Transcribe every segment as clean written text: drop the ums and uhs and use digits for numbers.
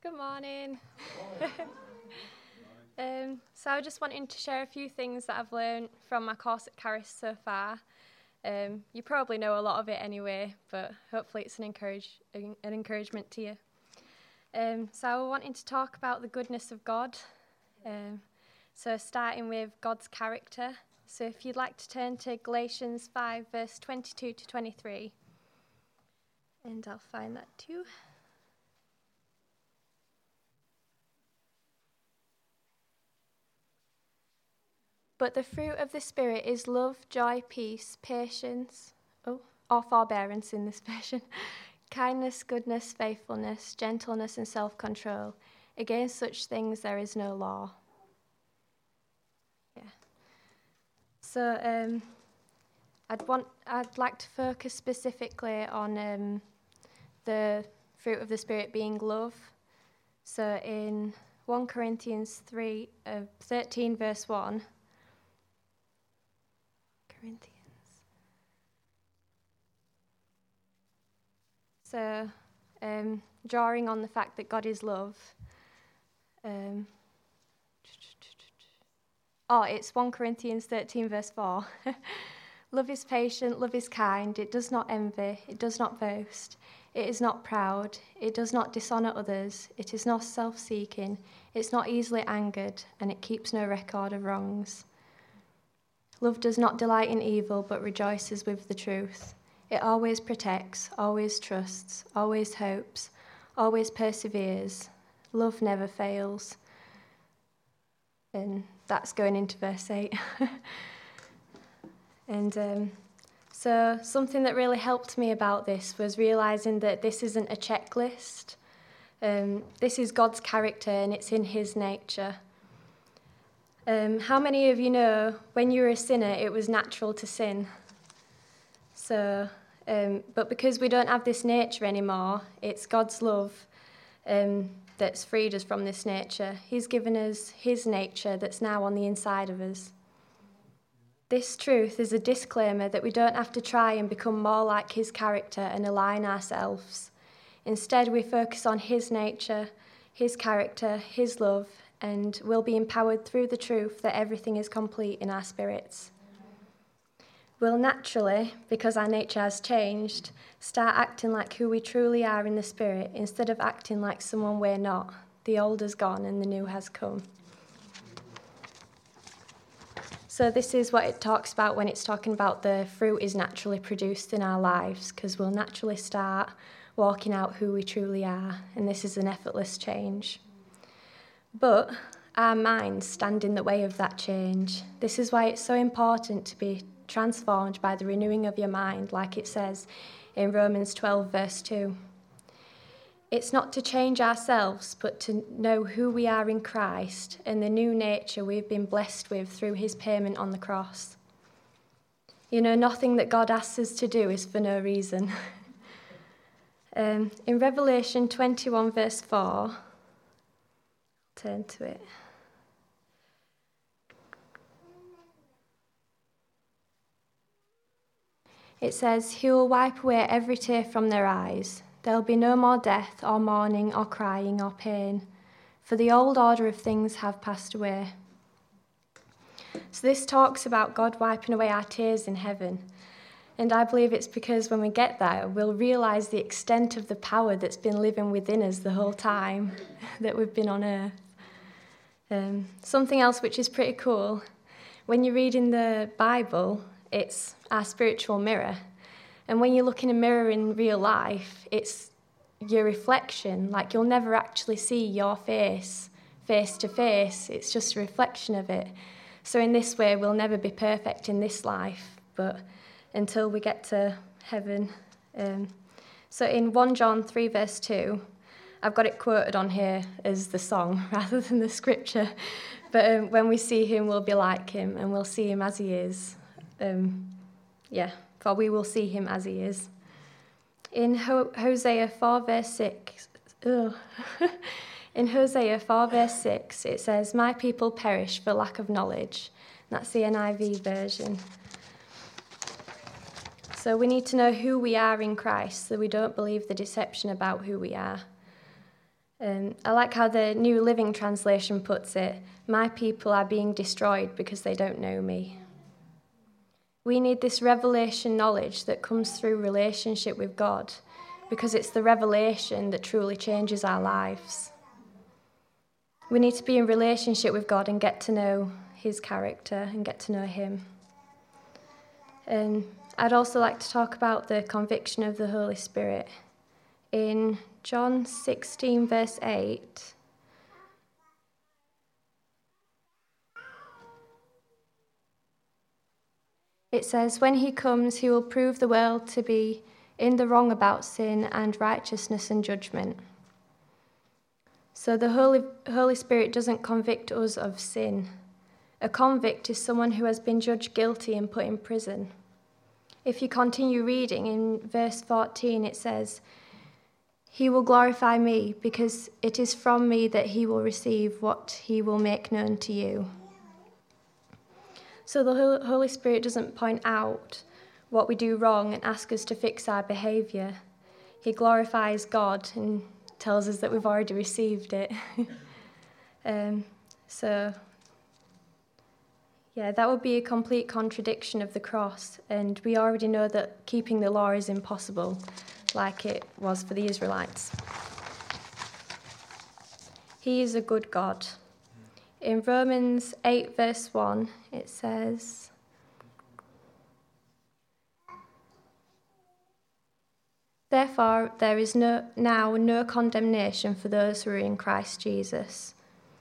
Good morning. So I just wanted to share a few things that I've learned from my course at Caris so far. You probably know a lot of it anyway, but hopefully it's an encouragement to you. So I wanted to talk about the goodness of God. So starting with God's character. So if you'd like to turn to Galatians 5, verse 22 to 23. And I'll find that too. But the fruit of the Spirit is love, joy, peace, patience, or forbearance in this version, kindness, goodness, faithfulness, gentleness, and self-control. Against such things there is no law. Yeah. So I'd like to focus specifically on the fruit of the Spirit being love. So in 1 Corinthians 13, verse 1. So, drawing on the fact that God is love. It's 1 Corinthians 13, verse 4. Love is patient, love is kind, it does not envy, it does not boast, it is not proud, it does not dishonour others, it is not self-seeking, it's not easily angered, and it keeps no record of wrongs. Love does not delight in evil, but rejoices with the truth. It always protects, always trusts, always hopes, always perseveres. Love never fails. And that's going into verse 8. And so something that really helped me about this was realising that this isn't a checklist. This is God's character and it's in his nature. How many of you know when you were a sinner, it was natural to sin? So, but because we don't have this nature anymore, it's God's love that's freed us from this nature. He's given us his nature that's now on the inside of us. This truth is a disclaimer that we don't have to try and become more like his character and align ourselves. Instead, we focus on his nature, his character, his love, and we'll be empowered through the truth that everything is complete in our spirits. We'll naturally, because our nature has changed, start acting like who we truly are in the Spirit instead of acting like someone we're not. The old has gone and the new has come. So this is what it talks about when it's talking about the fruit is naturally produced in our lives, because we'll naturally start walking out who we truly are, and this is an effortless change. But our minds stand in the way of that change. This is why it's so important to be transformed by the renewing of your mind, like it says in Romans 12, verse 2. It's not to change ourselves, but to know who we are in Christ and the new nature we've been blessed with through his payment on the cross. You know, nothing that God asks us to do is for no reason. In Revelation 21, verse 4, turn to it. It says, he will wipe away every tear from their eyes. There will be no more death or mourning or crying or pain, for the old order of things have passed away. So this talks about God wiping away our tears in heaven. And I believe it's because when we get there, we'll realise the extent of the power that's been living within us the whole time that we've been on earth. Something else which is pretty cool, when you read in the Bible, it's our spiritual mirror. And when you look in a mirror in real life, it's your reflection. Like, you'll never actually see your face to face. It's just a reflection of it. So in this way, we'll never be perfect in this life, but until we get to heaven. So in 1 John 3, verse 2, I've got it quoted on here as the song rather than the scripture. But when we see him, we'll be like him, and we'll see him as he is. For we will see him as he is. In Hosea 4, verse 6, in Hosea 4, verse 6, it says, my people perish for lack of knowledge. And that's the NIV version. So we need to know who we are in Christ, so we don't believe the deception about who we are. I like how the New Living Translation puts it, "My people are being destroyed because they don't know me." We need this revelation knowledge that comes through relationship with God, because it's the revelation that truly changes our lives. We need to be in relationship with God and get to know his character and get to know him. I'd also like to talk about the conviction of the Holy Spirit. In John 16, verse 8, it says, "When he comes, he will prove the world to be in the wrong about sin and righteousness and judgment." So the Holy Spirit doesn't convict us of sin. A convict is someone who has been judged guilty and put in prison. If you continue reading in verse 14, it says, "He will glorify me, because it is from me that he will receive what he will make known to you." So the Holy Spirit doesn't point out what we do wrong and ask us to fix our behaviour. He glorifies God and tells us that we've already received it. That would be a complete contradiction of the cross, and we already know that keeping the law is impossible, like it was for the Israelites. He is a good God. In Romans 8, verse 1, it says, "Therefore there is now no condemnation for those who are in Christ Jesus."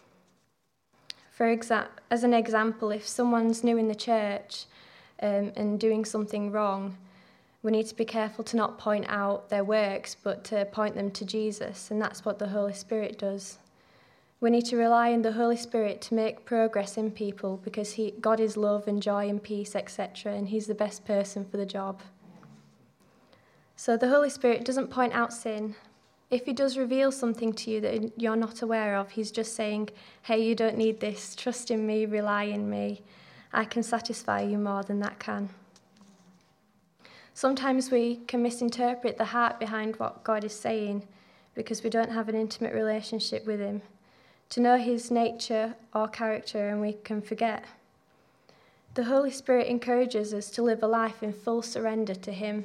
As an example, if someone's new in the church and doing something wrong, we need to be careful to not point out their works, but to point them to Jesus, and that's what the Holy Spirit does. We need to rely on the Holy Spirit to make progress in people, because God is love and joy and peace, etc., and he's the best person for the job. So the Holy Spirit doesn't point out sin. If he does reveal something to you that you're not aware of, he's just saying, "Hey, you don't need this. Trust in me, rely in me. I can satisfy you more than that can." Sometimes we can misinterpret the heart behind what God is saying because we don't have an intimate relationship with him, to know his nature or character, and we can forget. The Holy Spirit encourages us to live a life in full surrender to him.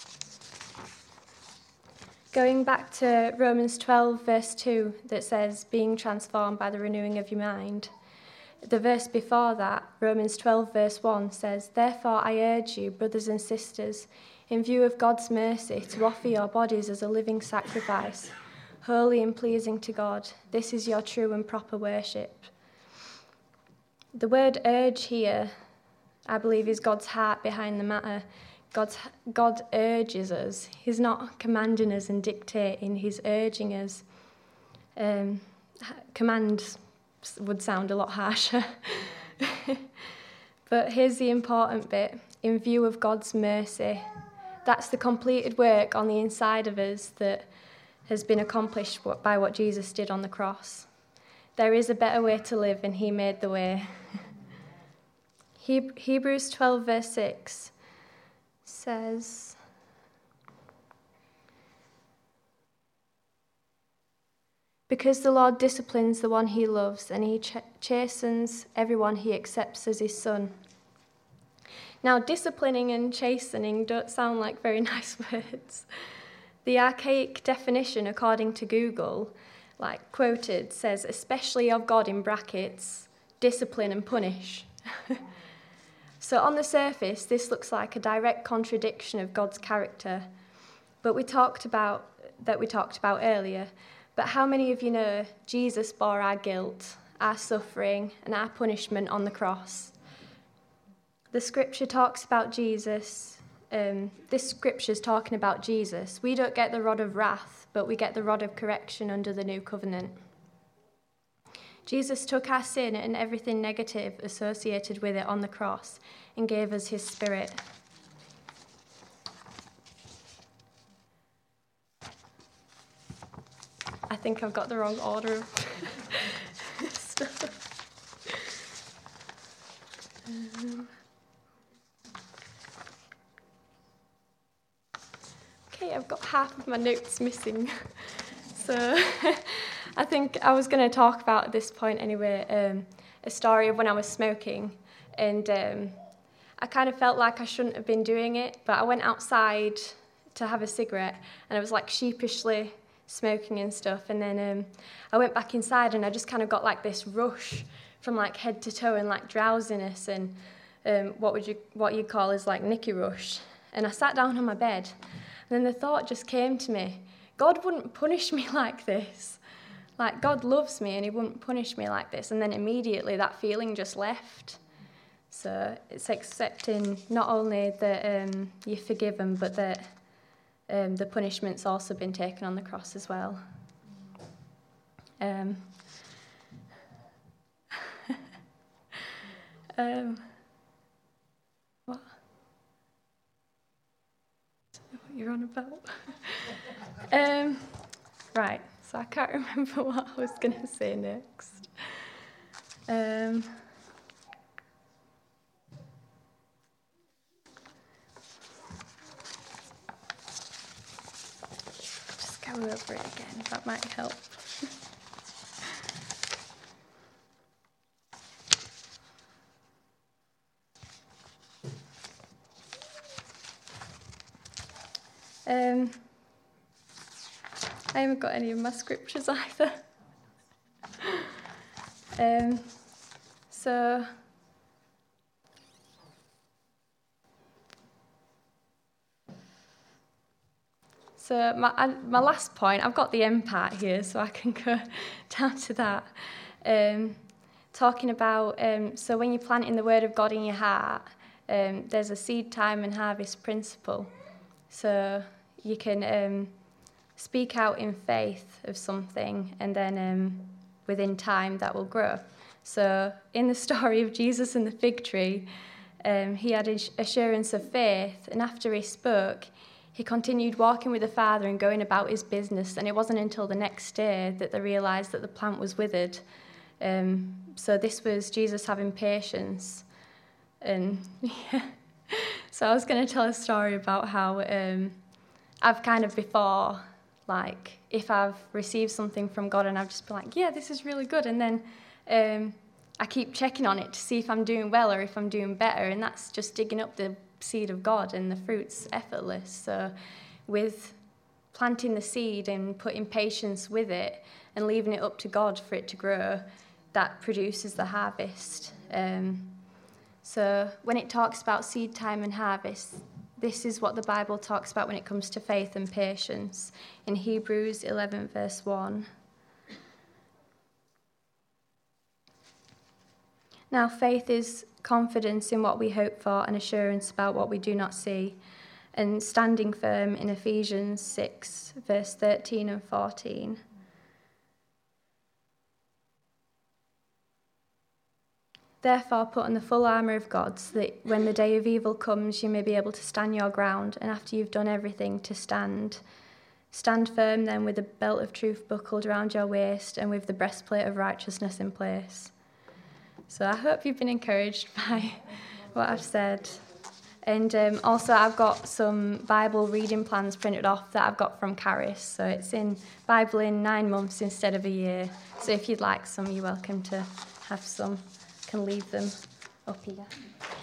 Going back to Romans 12, verse 2, that says, "Being transformed by the renewing of your mind," the verse before that, Romans 12, verse 1, says, "Therefore I urge you, brothers and sisters, in view of God's mercy, to offer your bodies as a living sacrifice, holy and pleasing to God. This is your true and proper worship." The word "urge" here, I believe, is God's heart behind the matter. God urges us. He's not commanding us and dictating, he's urging us. Command would sound a lot harsher. But here's the important bit: in view of God's mercy. That's the completed work on the inside of us that has been accomplished by what Jesus did on the cross. There is a better way to live, and he made the way. Hebrews 12, verse 6 says, "Because the Lord disciplines the one he loves, and he chastens everyone he accepts as his son." Now, disciplining and chastening don't sound like very nice words. The archaic definition, according to Google, quoted, says, "especially of God," in brackets, "discipline and punish." So on the surface, this looks like a direct contradiction of God's character, but we talked about earlier. But how many of you know Jesus bore our guilt, our suffering, and our punishment on the cross? The scripture talks about Jesus. This scripture's talking about Jesus. We don't get the rod of wrath, but we get the rod of correction under the new covenant. Jesus took our sin and everything negative associated with it on the cross and gave us his Spirit. I think I've got the wrong order of stuff. Okay, I've got half of my notes missing. So think I was going to talk about at this point anyway, a story of when I was smoking, and I kind of felt like I shouldn't have been doing it, but I went outside to have a cigarette, and I was like sheepishly smoking and stuff, and then I went back inside, and I just kind of got like this rush from like head to toe, and like drowsiness, and what you call is like Nicky rush. And I sat down on my bed, and then the thought just came to me, God wouldn't punish me like this. Like, God loves me, and he wouldn't punish me like this. And then immediately that feeling just left. So it's accepting not only that you're forgiven, but that the punishment's also been taken on the cross as well. What? What you're on about? Right, so I can't remember what I was going to say next. Just go over it again, that might help. I haven't got any of my scriptures either. So my last point, I've got the end part here, so I can go down to that. Talking about, so when you're planting the word of God in your heart, there's a seed time and harvest principle. So you can speak out in faith of something, and then within time that will grow. So in the story of Jesus and the fig tree, he had assurance of faith, and after he spoke, he continued walking with the Father and going about his business, and it wasn't until the next day that they realised that the plant was withered. So this was Jesus having patience. And yeah. So I was going to tell a story about how I've kind of before, like, if I've received something from God and I've just been like, yeah, this is really good, and then I keep checking on it to see if I'm doing well or if I'm doing better, and that's just digging up the seed of God, and the fruit's effortless. So with planting the seed and putting patience with it and leaving it up to God for it to grow, that produces the harvest. So when it talks about seed time and harvest, this is what the Bible talks about when it comes to faith and patience in Hebrews 11 verse 1. Now faith is confidence in what we hope for and assurance about what we do not see, and standing firm in Ephesians 6 verse 13 and 14. Therefore, put on the full armour of God, so that when the day of evil comes, you may be able to stand your ground, and after you've done everything, to stand. Stand firm then with the belt of truth buckled around your waist, and with the breastplate of righteousness in place. So I hope you've been encouraged by what I've said. And also I've got some Bible reading plans printed off that I've got from Caris. So it's in Bible in 9 months instead of a year. So if you'd like some, you're welcome to have some. Can leave them up here.